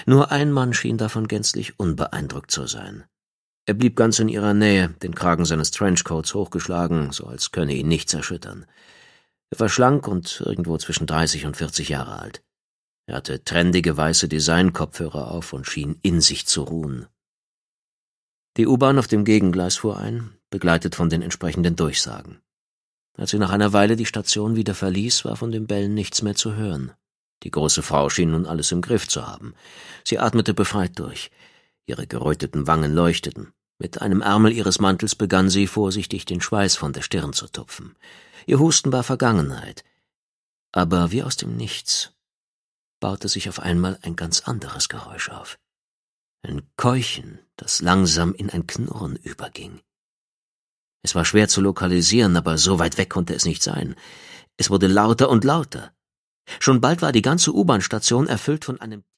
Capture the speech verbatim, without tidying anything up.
Nur ein Mann schien davon gänzlich unbeeindruckt zu sein. Er blieb ganz in ihrer Nähe, den Kragen seines Trenchcoats hochgeschlagen, so als könne ihn nichts erschüttern. Er war schlank und irgendwo zwischen dreißig und vierzig Jahre alt. Er hatte trendige weiße Design-Kopfhörer auf und schien in sich zu ruhen. Die U-Bahn auf dem Gegengleis fuhr ein, begleitet von den entsprechenden Durchsagen. Als sie nach einer Weile die Station wieder verließ, war von dem Bellen nichts mehr zu hören. Die große Frau schien nun alles im Griff zu haben. Sie atmete befreit durch. Ihre geröteten Wangen leuchteten. Mit einem Ärmel ihres Mantels begann sie, vorsichtig den Schweiß von der Stirn zu tupfen. Ihr Husten war Vergangenheit. Aber wie aus dem Nichts baute sich auf einmal ein ganz anderes Geräusch auf. Ein Keuchen, das langsam in ein Knurren überging. Es war schwer zu lokalisieren, aber so weit weg konnte es nicht sein. Es wurde lauter und lauter. Schon bald war die ganze U-Bahn-Station erfüllt von einem